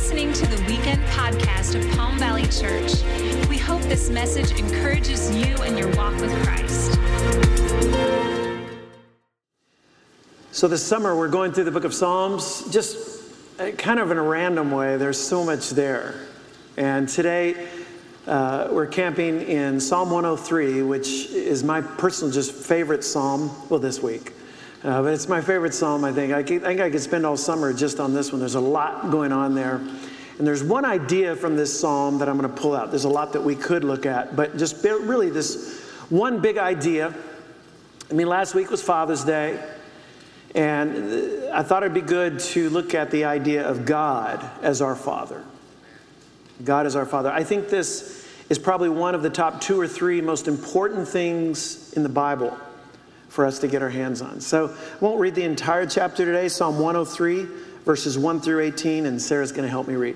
listening to the weekend podcast of Palm Valley Church. We hope this message encourages you in your walk with Christ. So this summer, we're going through the book of Psalms, just kind of in a random way. There's so much there. And today, we're camping in Psalm 103, which is my personal just favorite psalm, well, this week. But it's my favorite psalm, I think. I think I could spend all summer just on this one. There's a lot going on there. And there's one idea from this psalm that I'm going to pull out. There's a lot that we could look at, but just really this one big idea. I mean, last week was Father's Day, and I thought it'd be good to look at the idea of God as our Father. God is our Father. I think this is probably one of the top 2 or 3 most important things in the Bible for us to get our hands on. So I won't read the entire chapter today, Psalm 103, verses 1 through 18, and Sarah's going to help me read.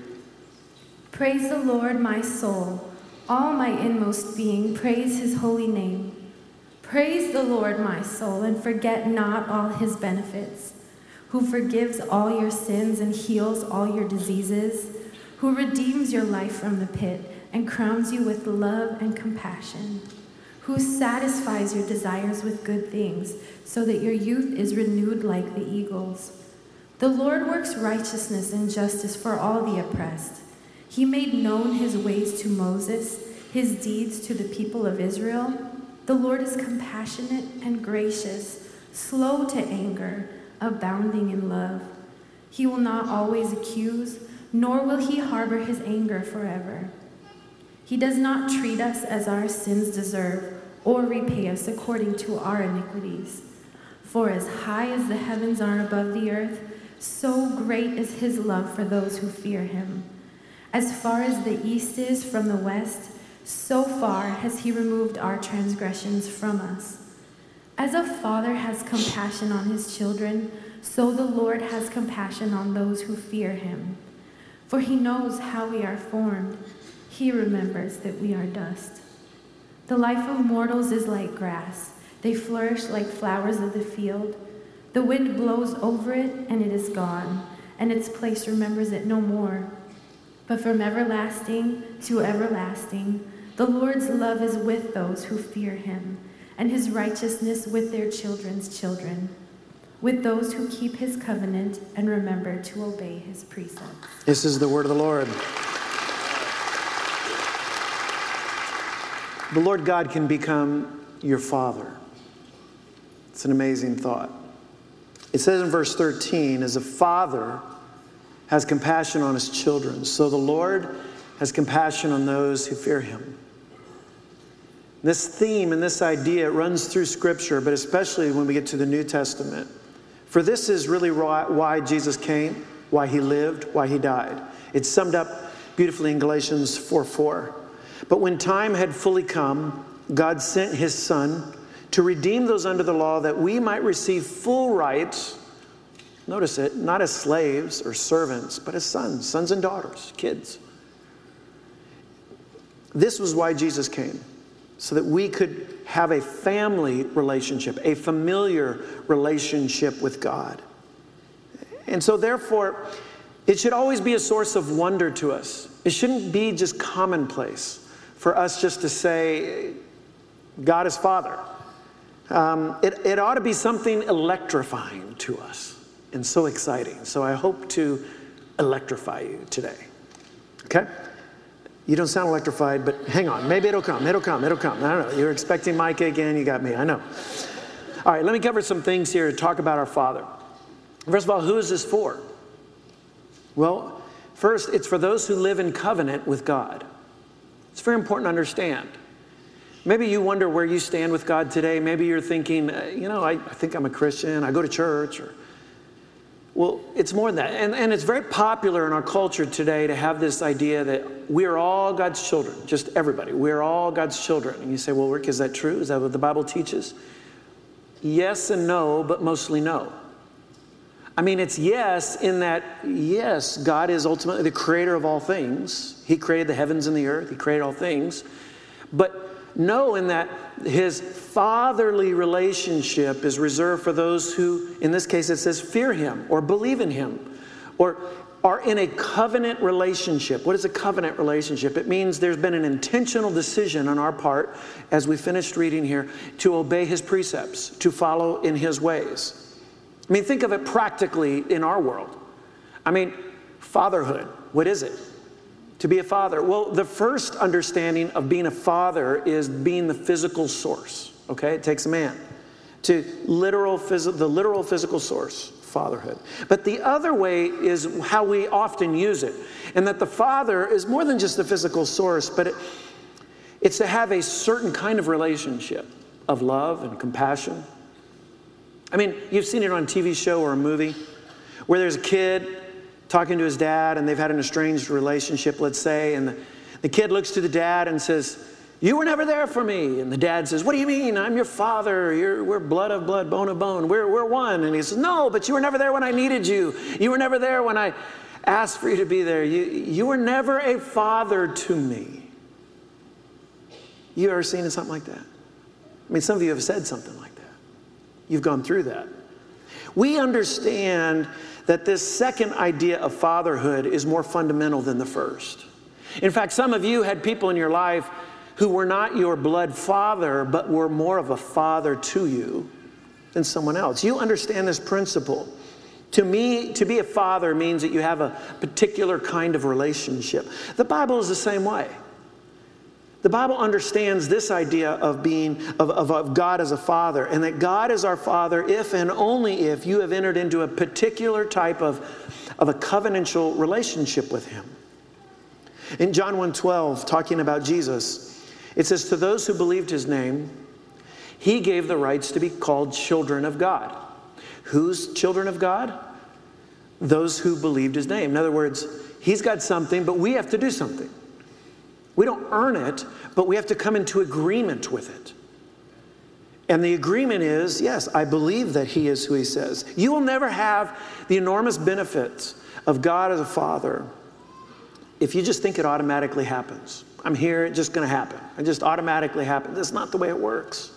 Praise the Lord, my soul. All my inmost being, praise his holy name. Praise the Lord, my soul, and forget not all his benefits, who forgives all your sins and heals all your diseases, who redeems your life from the pit and crowns you with love and compassion, who satisfies your desires with good things, so that your youth is renewed like the eagles. The Lord works righteousness and justice for all the oppressed. He made known his ways to Moses, his deeds to the people of Israel. The Lord is compassionate and gracious, slow to anger, abounding in love. He will not always accuse, nor will he harbor his anger forever. He does not treat us as our sins deserve, or repay us according to our iniquities. For as high as the heavens are above the earth, so great is his love for those who fear him. As far as the east is from the west, so far has he removed our transgressions from us. As a father has compassion on his children, so the Lord has compassion on those who fear him. For he knows how we are formed. He remembers that we are dust. The life of mortals is like grass. They flourish like flowers of the field. The wind blows over it, and it is gone, and its place remembers it no more. But from everlasting to everlasting, the Lord's love is with those who fear him, and his righteousness with their children's children, with those who keep his covenant and remember to obey his precepts. This is the word of the Lord. The Lord God can become your Father. It's an amazing thought. It says in verse 13, as a father has compassion on his children, so the Lord has compassion on those who fear him. This theme and this idea runs through Scripture, but especially when we get to the New Testament. For this is really why Jesus came, why he lived, why he died. It's summed up beautifully in Galatians 4:4. But when time had fully come, God sent his Son to redeem those under the law, that we might receive full rights. Notice it, not as slaves or servants, but as sons and daughters, kids. This was why Jesus came, so that we could have a family relationship, a familiar relationship with God. And so therefore, it should always be a source of wonder to us. It shouldn't be just commonplace for us just to say, God is Father. It ought to be something electrifying to us and so exciting. So I hope to electrify you today. Okay? You don't sound electrified, but hang on. Maybe it'll come. I don't know. You're expecting Micah again. You got me. I know. All right, let me cover some things here to talk about our Father. First of all, who is this for? Well, first, it's for those who live in covenant with God. It's very important to understand. Maybe you wonder where you stand with God today. Maybe you're thinking, I think I'm a Christian. I go to church. Well, it's more than that. And it's very popular in our culture today to have this idea that we are all God's children, just everybody. We're all God's children. And you say, well, Rick, is that true? Is that what the Bible teaches? Yes and no, but mostly no. I mean, it's yes in that, yes, God is ultimately the creator of all things. He created the heavens and the earth. He created all things. But no in that his fatherly relationship is reserved for those who, in this case it says, fear him or believe in him or are in a covenant relationship. What is a covenant relationship? It means there's been an intentional decision on our part, as we finished reading here, to obey his precepts, to follow in his ways. I mean, think of it practically in our world. I mean, fatherhood, what is it? To be a father. Well, the first understanding of being a father is being the physical source, okay? It takes a man to the literal physical source, fatherhood. But the other way is how we often use it, and that the father is more than just the physical source, but it's to have a certain kind of relationship of love and compassion. I mean, you've seen it on a TV show or a movie where there's a kid talking to his dad and they've had an estranged relationship, let's say, and the kid looks to the dad and says, "You were never there for me." And the dad says, "What do you mean? I'm your father. We're blood of blood, bone of bone. We're one." And he says, "No, but you were never there when I needed you. You were never there when I asked for you to be there. You were never a father to me." You ever seen something like that? I mean, some of you have said something like that. You've gone through that. We understand that this second idea of fatherhood is more fundamental than the first. In fact, some of you had people in your life who were not your blood father, but were more of a father to you than someone else. You understand this principle. To me, to be a father means that you have a particular kind of relationship. The Bible is the same way. The Bible understands this idea of being of God as a father, and that God is our father if and only if you have entered into a particular type of a covenantal relationship with him. In John 1:12, talking about Jesus, it says, "To those who believed his name, he gave the rights to be called children of God." Who's children of God? Those who believed his name. In other words, he's got something, but we have to do something. We don't earn it, but we have to come into agreement with it. And the agreement is, yes, I believe that he is who he says. You will never have the enormous benefits of God as a father if you just think it automatically happens. I'm here, it's just going to happen. It just automatically happens. That's not the way it works.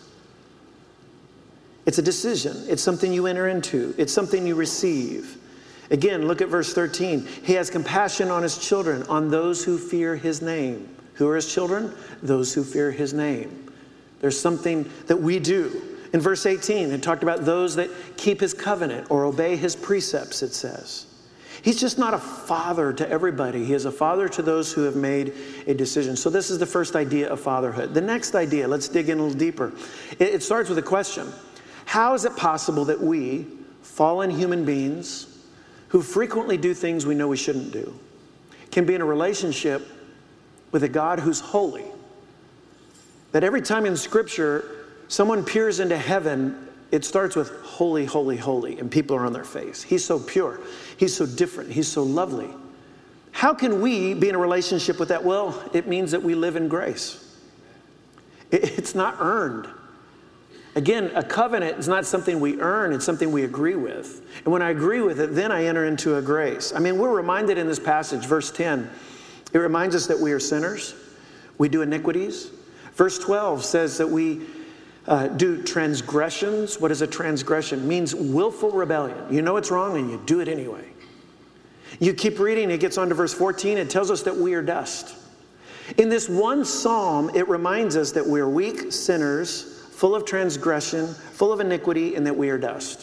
It's a decision. It's something you enter into. It's something you receive. Again, look at verse 13. He has compassion on his children, on those who fear his name. Who are his children? Those who fear his name. There's something that we do. In verse 18, it talked about those that keep his covenant or obey his precepts, it says. He's just not a father to everybody. He is a father to those who have made a decision. So this is the first idea of fatherhood. The next idea, let's dig in a little deeper. It starts with a question. How is it possible that we, fallen human beings, who frequently do things we know we shouldn't do, can be in a relationship with a God who's holy? That every time in Scripture someone peers into heaven, it starts with holy, holy, holy, and people are on their face. He's so pure. He's so different. He's so lovely. How can we be in a relationship with that? Well, it means that we live in grace. It's not earned. Again, a covenant is not something we earn, it's something we agree with. And when I agree with it, then I enter into a grace. I mean, we're reminded in this passage, verse 10, it reminds us that we are sinners. We do iniquities. Verse 12 says that we do transgressions. What is a transgression? It means willful rebellion. You know it's wrong and you do it anyway. You keep reading, it gets on to verse 14, it tells us that we are dust. In this one psalm, it reminds us that we are weak sinners, full of transgression, full of iniquity, and that we are dust.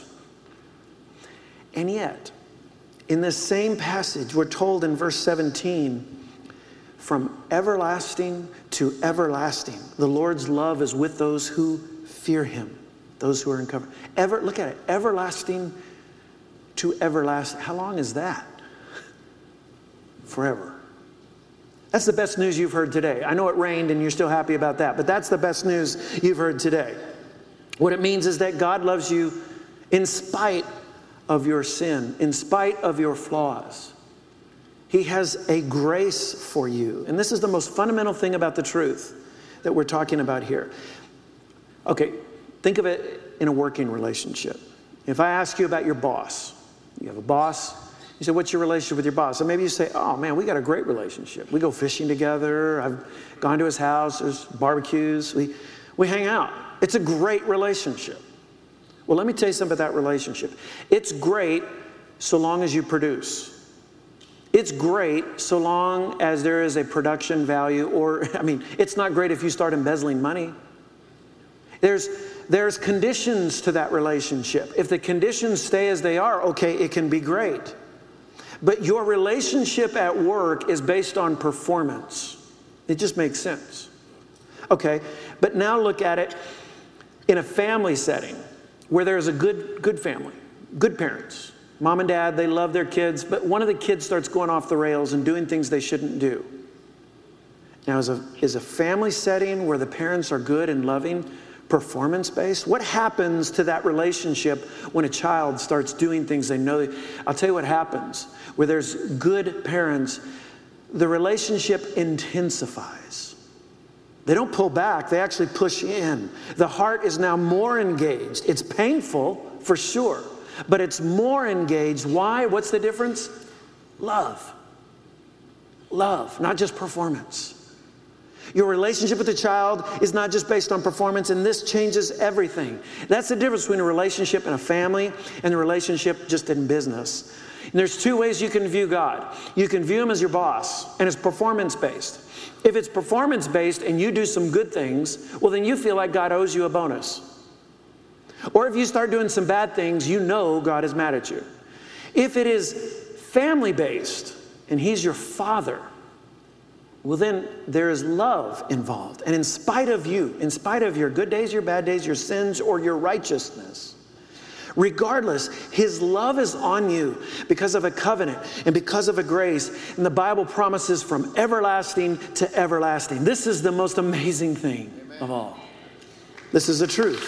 And yet, in this same passage, we're told in verse 17, from everlasting to everlasting, the Lord's love is with those who fear him, those who are in covenant. Look at it, everlasting to everlasting. How long is that? Forever. That's the best news you've heard today. I know it rained and you're still happy about that, but that's the best news you've heard today. What it means is that God loves you in spite of your sin, in spite of your flaws. He has a grace for you. And this is the most fundamental thing about the truth that we're talking about here. Okay, think of it in a working relationship. If I ask you about your boss, you have a boss, you say, what's your relationship with your boss? And maybe you say, oh man, we got a great relationship. We go fishing together. I've gone to his house. There's barbecues. We hang out. It's a great relationship. Well, let me tell you something about that relationship. It's great so long as you produce. It's great so long as there is a production value, it's not great if you start embezzling money. There's conditions to that relationship. If the conditions stay as they are, okay, it can be great. But your relationship at work is based on performance. It just makes sense. Okay, but now look at it in a family setting where there's a good family, good parents. Mom and dad, they love their kids, but one of the kids starts going off the rails and doing things they shouldn't do. Now, is a family setting where the parents are good and loving, performance-based? What happens to that relationship when a child starts doing things they know? I'll tell you what happens. Where there's good parents, the relationship intensifies. They don't pull back, they actually push in. The heart is now more engaged. It's painful, for sure, but it's more engaged. Why? What's the difference? Love. Love, not just performance. Your relationship with the child is not just based on performance, and this changes everything. That's the difference between a relationship in a family and a relationship just in business. And there's two ways you can view God. You can view Him as your boss, and it's performance-based. If it's performance-based and you do some good things, well, then you feel like God owes you a bonus. Or if you start doing some bad things, you know God is mad at you. If it is family-based and He's your Father, well, then there is love involved. And in spite of you, in spite of your good days, your bad days, your sins, or your righteousness, regardless, His love is on you because of a covenant and because of a grace. And the Bible promises from everlasting to everlasting. This is the most amazing thing of all. This is the truth.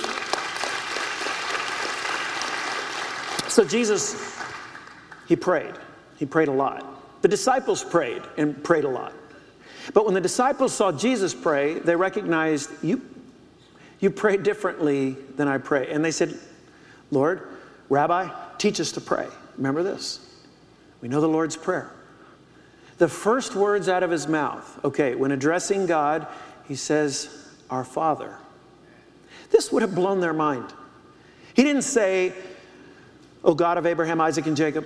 So Jesus, He prayed. He prayed a lot. The disciples prayed and prayed a lot. But when the disciples saw Jesus pray, they recognized, you pray differently than I pray. And they said, Lord, Rabbi, teach us to pray. Remember this. We know the Lord's Prayer. The first words out of His mouth, okay, when addressing God, He says, Our Father. This would have blown their mind. He didn't say, O God of Abraham, Isaac, and Jacob.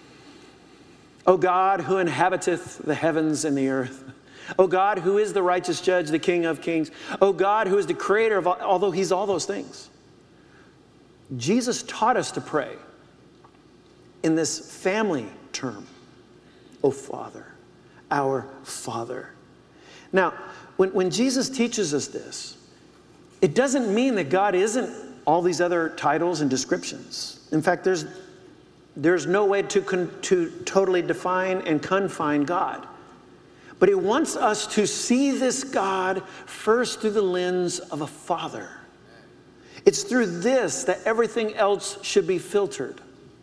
O God, who inhabiteth the heavens and the earth. O God, who is the righteous judge, the King of kings. O God, who is the creator of all, although He's all those things. Jesus taught us to pray in this family term. O Father, our Father. Now, when Jesus teaches us this, it doesn't mean that God isn't all these other titles and descriptions. In fact, there's no way to totally define and confine God. But He wants us to see this God first through the lens of a father. It's through this that everything else should be filtered.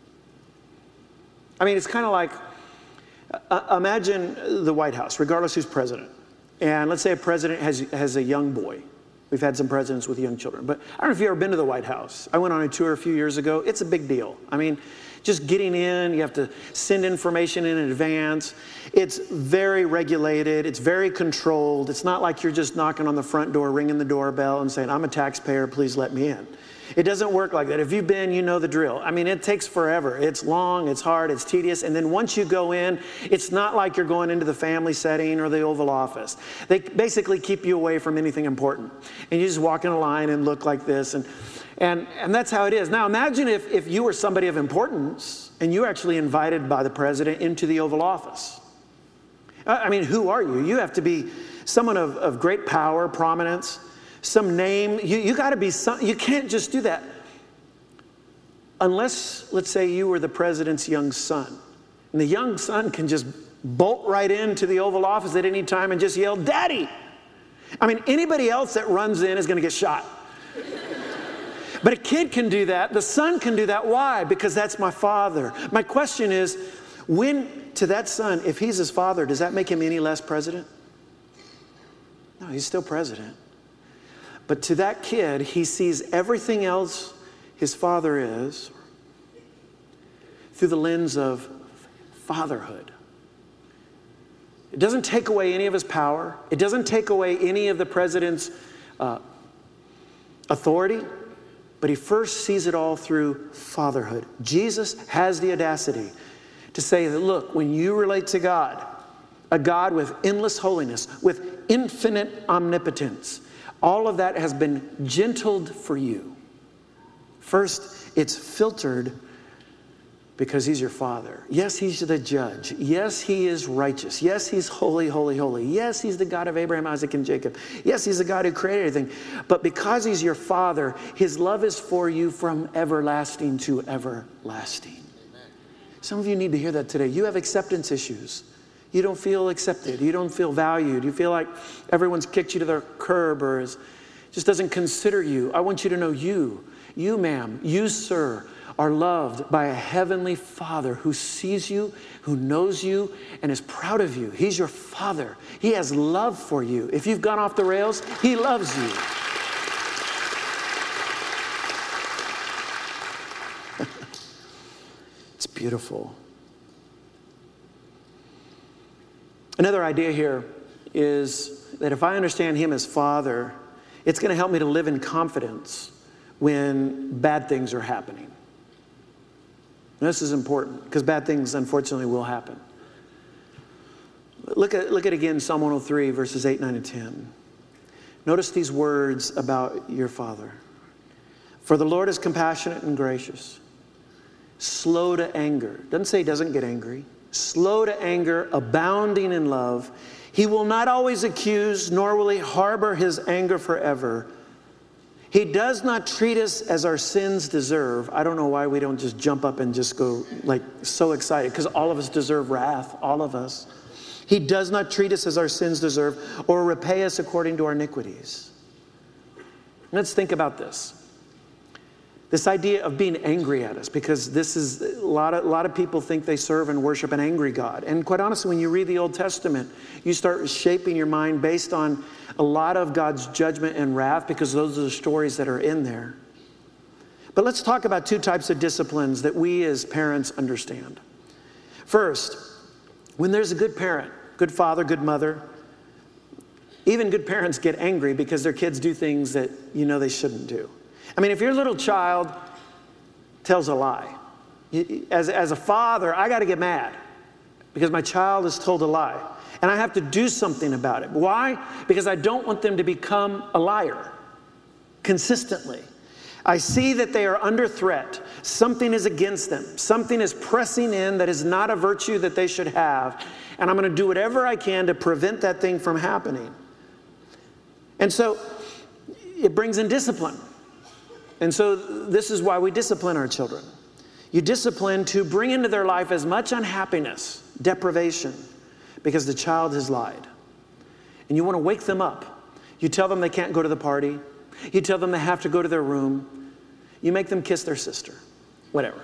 I mean, it's kind of like, imagine the White House, regardless who's president. And let's say a president has a young boy. We've had some presidents with young children. But I don't know if you've ever been to the White House. I went on a tour a few years ago. It's a big deal. I mean, just getting in, you have to send information in advance. It's very regulated. It's very controlled. It's not like you're just knocking on the front door, ringing the doorbell and saying, I'm a taxpayer, please let me in. It doesn't work like that. If you've been, you know the drill. I mean, it takes forever. It's long, it's hard, it's tedious. And then once you go in, it's not like you're going into the family setting or the Oval Office. They basically keep you away from anything important. And you just walk in a line and look like this. And that's how it is. Now imagine if you were somebody of importance and you were actually invited by the president into the Oval Office. I mean, who are you? You have to be someone of great power, prominence, some name. You got to be you can't just do that. Unless, let's say you were the president's young son. And the young son can just bolt right into the Oval Office at any time and just yell, Daddy! I mean, anybody else that runs in is going to get shot. But a kid can do that. The son can do that. Why? Because that's my father. My question is, to that son, if he's his father, does that make him any less president? No, he's still president. But to that kid, he sees everything else his father is through the lens of fatherhood. It doesn't take away any of his power. It doesn't take away any of the president's authority. But he first sees it all through fatherhood. Jesus has the audacity to say that, look, when you relate to God, a God with endless holiness, with infinite omnipotence, all of that has been gentled for you. First, it's filtered because he's your father. Yes, he's the judge. Yes, he is righteous. Yes, he's holy, holy, holy. Yes, he's the God of Abraham, Isaac, and Jacob. Yes, he's the God who created everything. But because he's your father, his love is for you from everlasting to everlasting. Amen. Some of you need to hear that today. You have acceptance issues. You don't feel accepted. You don't feel valued. You feel like everyone's kicked you to the curb or just doesn't consider you. I want you to know you ma'am, you sir, are loved by a heavenly Father who sees you, who knows you, and is proud of you. He's your Father. He has love for you. If you've gone off the rails, he loves you. It's beautiful. Another idea here is that if I understand him as Father, it's going to help me to live in confidence when bad things are happening. And this is important because bad things, unfortunately, will happen. Look at again Psalm 103, verses 8, 9, and 10. Notice these words about your Father. For the Lord is compassionate and gracious, slow to anger. Doesn't say he doesn't get angry. Slow to anger, abounding in love. He will not always accuse, nor will he harbor his anger forever. He does not treat us as our sins deserve. I don't know why we don't just jump up and just go like so excited, because all of us deserve wrath, all of us. He does not treat us as our sins deserve or repay us according to our iniquities. Let's think about this. This idea of being angry at us, because this is a lot of people think they serve and worship an angry God. And quite honestly, when you read the Old Testament, you start shaping your mind based on a lot of God's judgment and wrath, because those are the stories that are in there. But let's talk about two types of disciplines that we as parents understand. First, when there's a good parent, good father, good mother, even good parents get angry because their kids do things that you know they shouldn't do. I mean, if your little child tells a lie, as a father, I got to get mad because my child has told a lie. And I have to do something about it. Why? Because I don't want them to become a liar consistently. I see that they are under threat. Something is against them. Something is pressing in that is not a virtue that they should have. And I'm going to do whatever I can to prevent that thing from happening. And so it brings in discipline. And so this is why we discipline our children. You discipline to bring into their life as much unhappiness, deprivation, because the child has lied. And you want to wake them up. You tell them they can't go to the party. You tell them they have to go to their room. You make them kiss their sister. Whatever.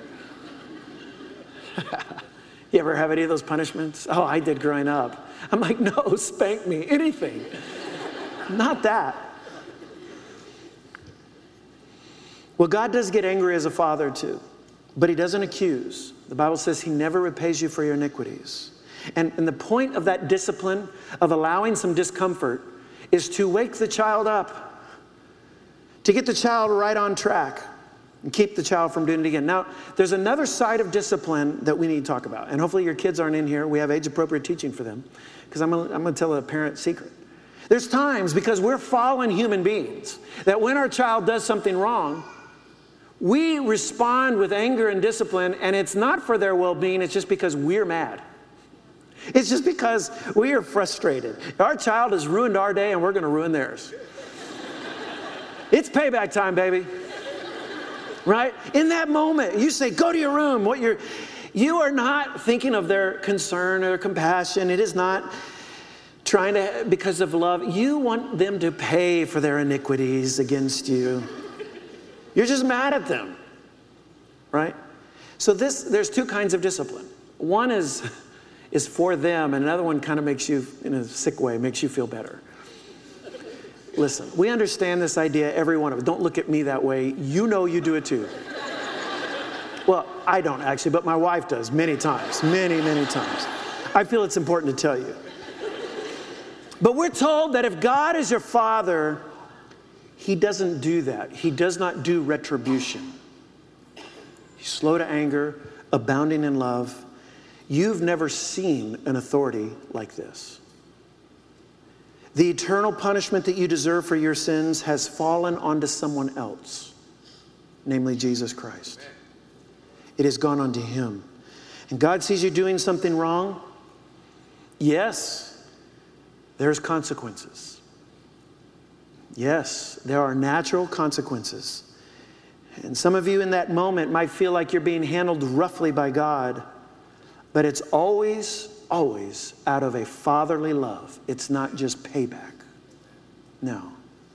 You ever have any of those punishments? Oh, I did growing up. I'm like, no, spank me, anything. Not that. Well, God does get angry as a father too, but he doesn't accuse. The Bible says he never repays you for your iniquities. And the point of that discipline, of allowing some discomfort, is to wake the child up, to get the child right on track and keep the child from doing it again. Now, there's another side of discipline that we need to talk about. And hopefully your kids aren't in here. We have age-appropriate teaching for them, because I'm going to tell a parent secret. There's times, because we're fallen human beings, that when our child does something wrong, we respond with anger and discipline, and it's not for their well-being. It's just because we're mad. It's just because we are frustrated. Our child has ruined our day, and we're going to ruin theirs. It's payback time, baby. Right? In that moment, you say, go to your room. You are not thinking of their concern or compassion. It is not trying to, because of love. You want them to pay for their iniquities against you. You're just mad at them, right? So there's two kinds of discipline. One is for them, and another one kind of makes you, in a sick way, makes you feel better. Listen, we understand this idea, every one of us. Don't look at me that way. You know you do it too. Well, I don't actually, but my wife does many times, many, many times. I feel it's important to tell you. But we're told that if God is your father, he doesn't do that. He does not do retribution. He's slow to anger, abounding in love. You've never seen an authority like this. The eternal punishment that you deserve for your sins has fallen onto someone else, namely Jesus Christ. It has gone onto him. And God sees you doing something wrong. Yes, there's consequences. Yes, there are natural consequences. And some of you in that moment might feel like you're being handled roughly by God, but it's always out of a fatherly love. It's not just payback. No.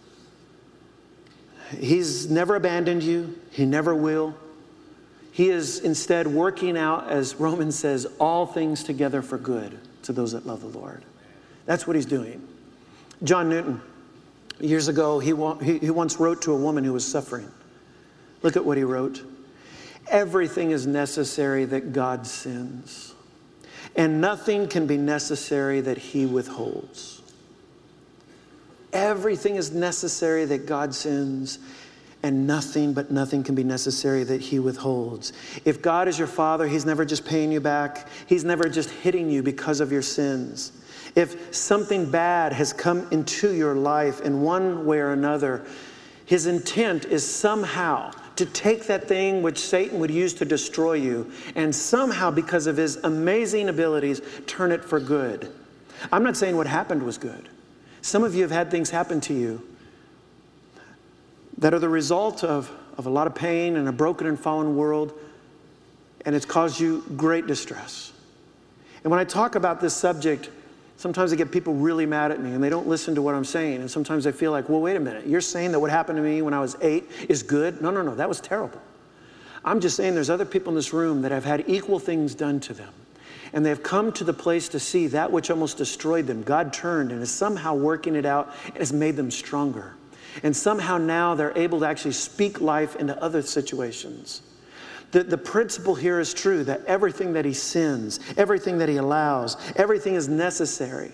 He's never abandoned you. He never will. He is instead working out, as Romans says, all things together for good to those that love the Lord. That's what he's doing. John Newton, years ago, he once wrote to a woman who was suffering. Look at what he wrote. Everything is necessary that God sends, and nothing can be necessary that he withholds. Everything is necessary that God sends, and nothing can be necessary that he withholds. If God is your father, he's never just paying you back. He's never just hitting you because of your sins. If something bad has come into your life in one way or another, his intent is somehow to take that thing which Satan would use to destroy you and somehow, because of his amazing abilities, turn it for good. I'm not saying what happened was good. Some of you have had things happen to you that are the result of a lot of pain and a broken and fallen world, and it's caused you great distress. And when I talk about this subject, sometimes I get people really mad at me and they don't listen to what I'm saying. And sometimes I feel like, well, wait a minute. You're saying that what happened to me when I was 8 is good? No. That was terrible. I'm just saying there's other people in this room that have had equal things done to them. And they've come to the place to see that which almost destroyed them. God turned and is somehow working it out and has made them stronger. And somehow now they're able to actually speak life into other situations. The principle here is true, that everything that he sends, everything that he allows, everything is necessary.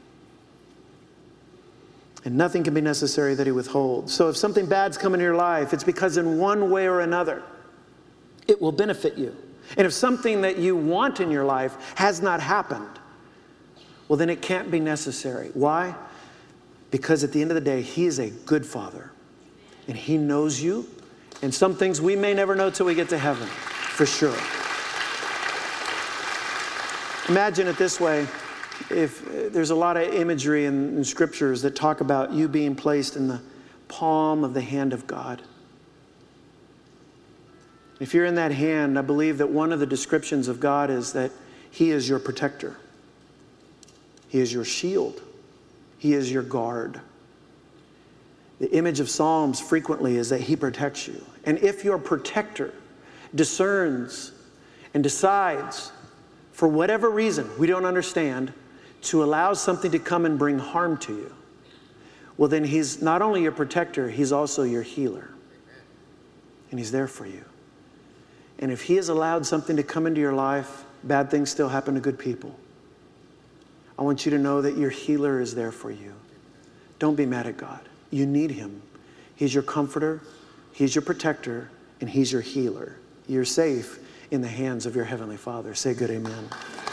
And nothing can be necessary that he withholds. So if something bad's come into your life, it's because in one way or another, it will benefit you. And if something that you want in your life has not happened, well, then it can't be necessary. Why? Because at the end of the day, he is a good father. And he knows you. And some things we may never know till we get to heaven, for sure. Imagine it this way. If there's a lot of imagery in scriptures that talk about you being placed in the palm of the hand of God. If you're in that hand, I believe that one of the descriptions of God is that he is your protector. He is your shield. He is your guard. The image of Psalms frequently is that he protects you. And if your protector discerns and decides, for whatever reason we don't understand, to allow something to come and bring harm to you, well, then he's not only your protector, he's also your healer. And he's there for you. And if he has allowed something to come into your life, bad things still happen to good people. I want you to know that your healer is there for you. Don't be mad at God. You need him. He's your comforter, he's your protector, and he's your healer. You're safe in the hands of your Heavenly Father. Say good amen.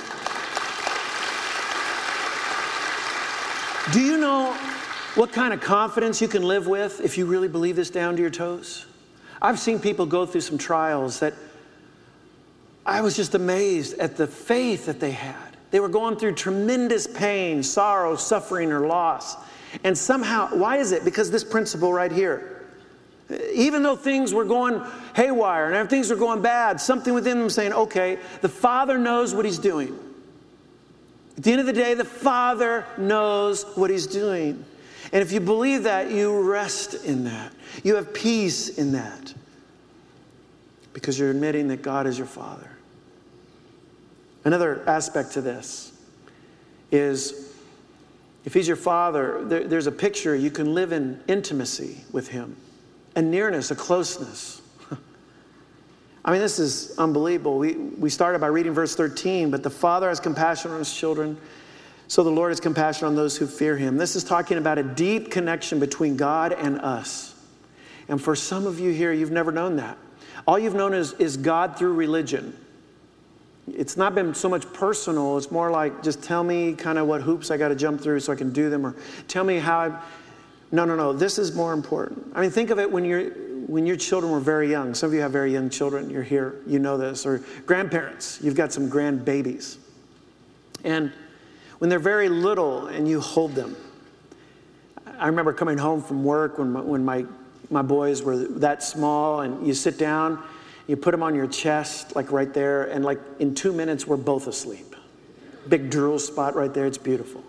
Do you know what kind of confidence you can live with if you really believe this down to your toes? I've seen people go through some trials that I was just amazed at the faith that they had. They were going through tremendous pain, sorrow, suffering, or loss. And somehow, why is it? Because this principle right here. Even though things were going haywire and things were going bad, something within them saying, okay, the Father knows what he's doing. At the end of the day, the Father knows what he's doing. And if you believe that, you rest in that. You have peace in that. Because you're admitting that God is your Father. Another aspect to this is, if he's your Father, there's a picture. You can live in intimacy with him, a nearness, a closeness. I mean, this is unbelievable. We started by reading verse 13, but the Father has compassion on his children, so the Lord has compassion on those who fear him. This is talking about a deep connection between God and us. And for some of you here, you've never known that. All you've known is God through religion. It's not been so much personal. It's more like, just tell me kind of what hoops I got to jump through so I can do them, or tell me how No. This is more important. I mean, think of it when your children were very young. Some of you have very young children. You're here. You know this. Or grandparents. You've got some grandbabies. And when they're very little and you hold them. I remember coming home from work when my boys were that small, and you sit down, you put them on your chest, like right there, and like in 2 minutes, we're both asleep. Big drool spot right there. It's beautiful.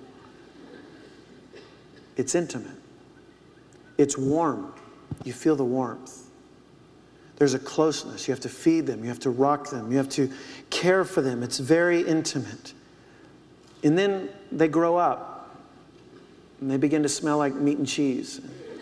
It's intimate. It's warm. You feel the warmth. There's a closeness. You have to feed them. You have to rock them. You have to care for them. It's very intimate. And then they grow up, and they begin to smell like meat and cheese.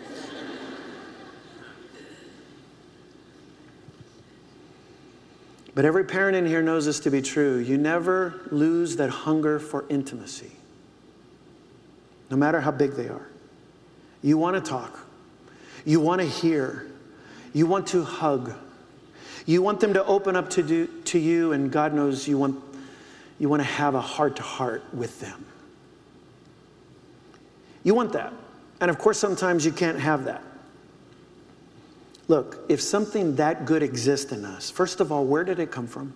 But every parent in here knows this to be true. You never lose that hunger for intimacy, no matter how big they are. You want to talk. You want to hear. You want to hug. You want them to open up to you, and God knows you want to have a heart-to-heart with them. You want that. And of course, sometimes you can't have that. Look, if something that good exists in us, first of all, where did it come from?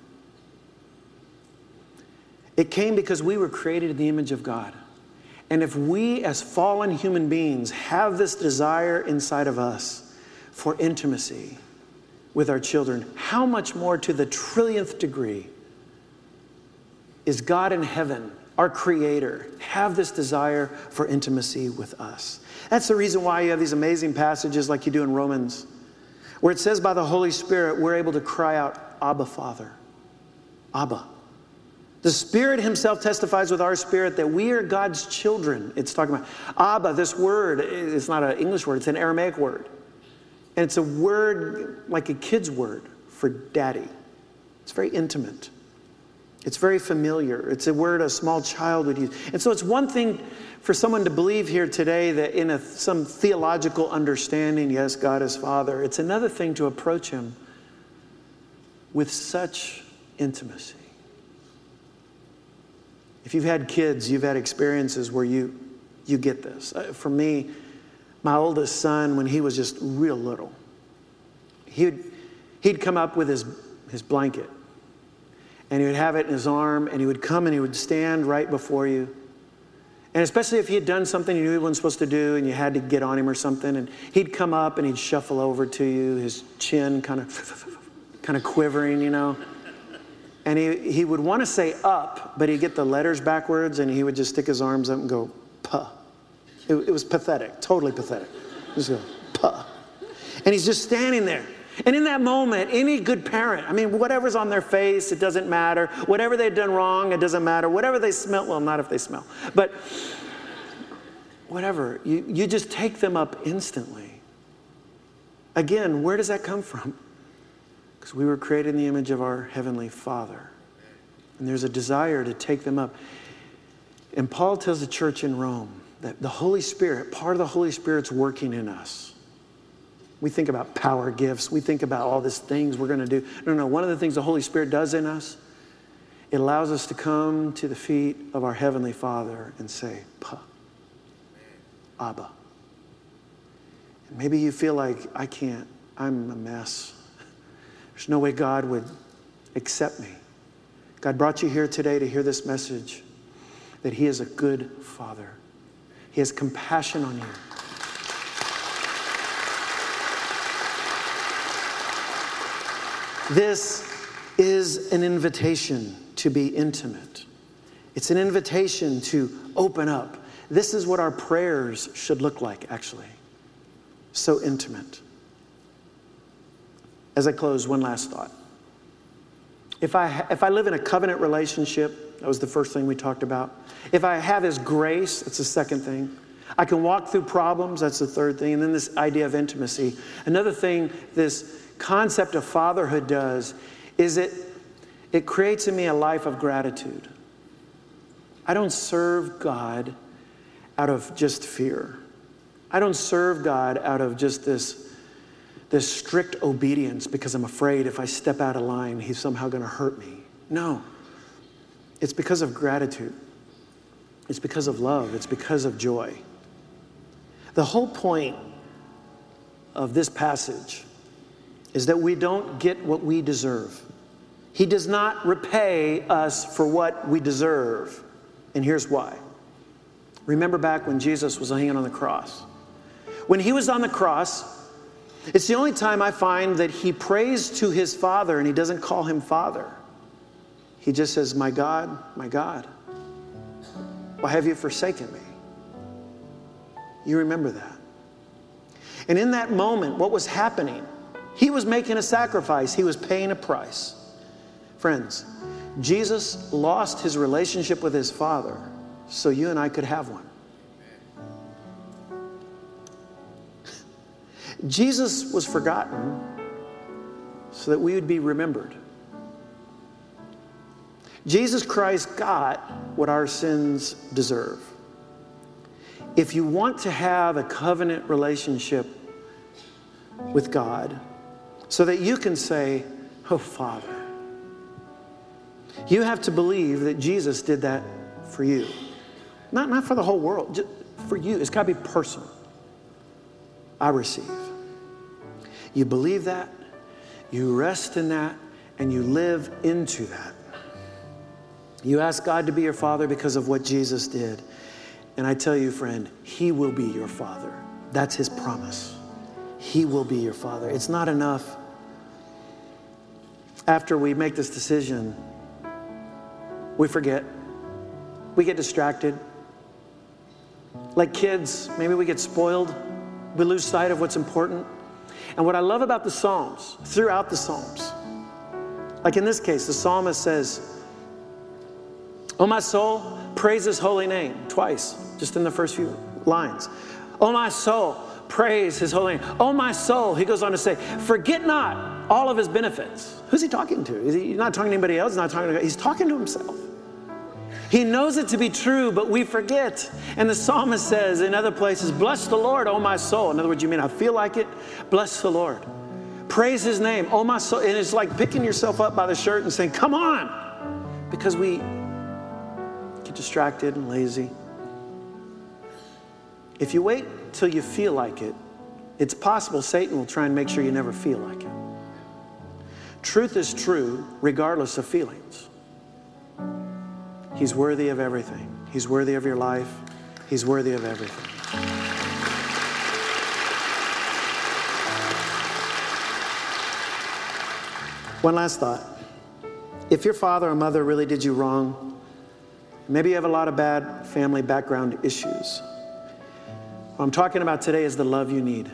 It came because we were created in the image of God. And if we as fallen human beings have this desire inside of us for intimacy with our children, how much more to the trillionth degree is God in heaven, our Creator, have this desire for intimacy with us? That's the reason why you have these amazing passages like you do in Romans, where it says by the Holy Spirit, we're able to cry out, Abba, Father. Abba. The Spirit Himself testifies with our spirit that we are God's children. It's talking about Abba. This word, it's not an English word, it's an Aramaic word. And it's a word like a kid's word for daddy. It's very intimate. It's very familiar. It's a word a small child would use. And so it's one thing for someone to believe here today that in some theological understanding, yes, God is Father. It's another thing to approach Him with such intimacy. If you've had kids, you've had experiences where you get this. For me, my oldest son, when he was just real little, he'd come up with his blanket, and he would have it in his arm, and he would come and he would stand right before you. And especially if he had done something you knew he wasn't supposed to do and you had to get on him or something, and he'd come up and he'd shuffle over to you, his chin kind of quivering, you know. And he would want to say up, but he'd get the letters backwards, and he would just stick his arms up and go, puh. It was pathetic, totally pathetic. Just go, puh. And he's just standing there. And in that moment, any good parent, I mean, whatever's on their face, it doesn't matter. Whatever they've done wrong, it doesn't matter. Whatever they smell, well, not if they smell. But whatever, you just take them up instantly. Again, where does that come from? Because we were created in the image of our Heavenly Father. And there's a desire to take them up. And Paul tells the church in Rome that the Holy Spirit, part of the Holy Spirit's working in us. We think about power gifts. We think about all these things we're going to do. No. One of the things the Holy Spirit does in us, it allows us to come to the feet of our Heavenly Father and say, Pa, Abba. And maybe you feel like, I can't. I'm a mess. There's no way God would accept me. God brought you here today to hear this message, that He is a good Father. He has compassion on you. This is an invitation to be intimate. It's an invitation to open up. This is what our prayers should look like, actually. So intimate. As I close, one last thought. If I live in a covenant relationship, that was the first thing we talked about. If I have His grace, that's the second thing. I can walk through problems, that's the third thing. And then this idea of intimacy. Another thing this concept of fatherhood does is it creates in me a life of gratitude. I don't serve God out of just fear. I don't serve God out of just this strict obedience because I'm afraid if I step out of line, He's somehow going to hurt me. No. It's because of gratitude. It's because of love. It's because of joy. The whole point of this passage is that we don't get what we deserve. He does not repay us for what we deserve. And here's why. Remember back when Jesus was hanging on the cross. When he was on the cross, it's the only time I find that he prays to his Father and he doesn't call him Father. He just says, my God, why have you forsaken me? You remember that. And in that moment, what was happening? He was making a sacrifice. He was paying a price. Friends, Jesus lost his relationship with his Father so you and I could have one. Jesus was forgotten so that we would be remembered. Jesus Christ got what our sins deserve. If you want to have a covenant relationship with God so that you can say, oh, Father, you have to believe that Jesus did that for you. Not for the whole world, just for you. It's got to be personal. I receive. You believe that, you rest in that, and you live into that. You ask God to be your Father because of what Jesus did. And I tell you, friend, he will be your Father. That's his promise. He will be your Father. It's not enough after we make this decision, we forget. We get distracted. Like kids, maybe we get spoiled. We lose sight of what's important. And what I love about the Psalms, throughout the Psalms, like in this case, the psalmist says, oh, my soul, praise his holy name. Twice, just in the first few lines. Oh, my soul, praise his holy name. Oh, my soul, he goes on to say, forget not all of his benefits. Who's he talking to? He's not talking to anybody else. He's talking to himself. He knows it to be true, but we forget. And the psalmist says in other places, bless the Lord, oh my soul. In other words, you mean I feel like it? Bless the Lord. Praise his name, oh my soul. And it's like picking yourself up by the shirt and saying, come on. Because we get distracted and lazy. If you wait till you feel like it, it's possible Satan will try and make sure you never feel like it. Truth is true regardless of feelings. He's worthy of everything. He's worthy of your life. He's worthy of everything. One last thought. If your father or mother really did you wrong, maybe you have a lot of bad family background issues. What I'm talking about today is the love you need.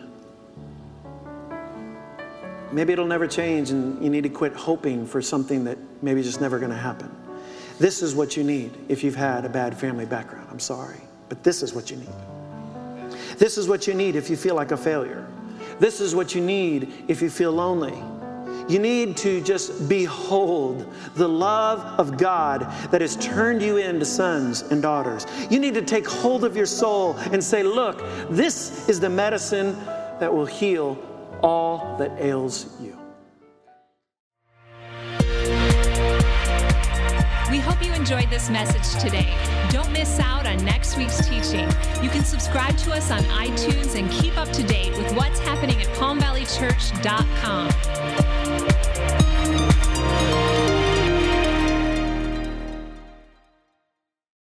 Maybe it'll never change and you need to quit hoping for something that maybe just never going to happen. This is what you need if you've had a bad family background. I'm sorry, but this is what you need. This is what you need if you feel like a failure. This is what you need if you feel lonely. You need to just behold the love of God that has turned you into sons and daughters. You need to take hold of your soul and say, look, this is the medicine that will heal all that ails you. We hope you enjoyed this message today. Don't miss out on next week's teaching. You can subscribe to us on iTunes and keep up to date with what's happening at PalmValleyChurch.com.